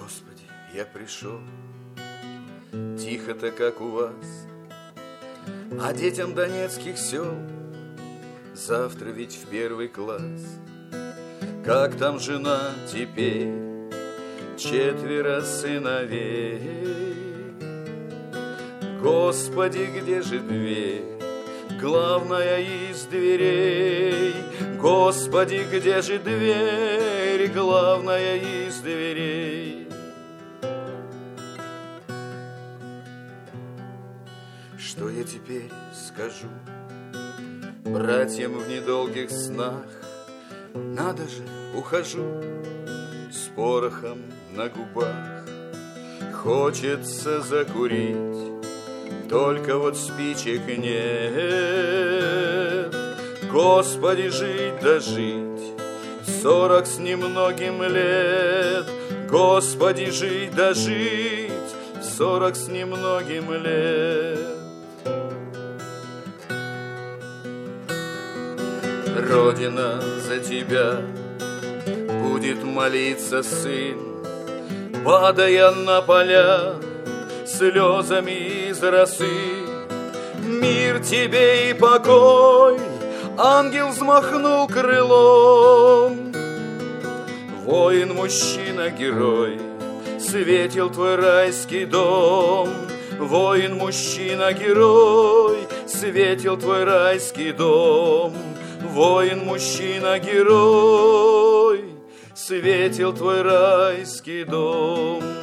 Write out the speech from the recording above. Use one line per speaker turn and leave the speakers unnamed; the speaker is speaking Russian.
Господи, я пришел, тихо-то, как у вас, а детям донецких сел завтра ведь в первый класс. Как там жена теперь, 4 сыновей? Господи, где же дверь, главная из дверей? Господи, где же дверь, главная из дверей? Что я теперь скажу братьям в недолгих снах? Надо же, ухожу с порохом на губах. Хочется закурить, только вот спичек нет. Господи, жить да жить, 40 с немногим лет. Господи, жить да жить, 40 с немногим лет. Родина за тебя будет молиться сын, падая на поля слезами из росы. Мир тебе и покой, ангел взмахнул крылом. Воин, мужчина, герой, светил твой райский дом. Воин, мужчина, герой, светил твой райский дом. Воин, мужчина, герой, светил твой райский дом.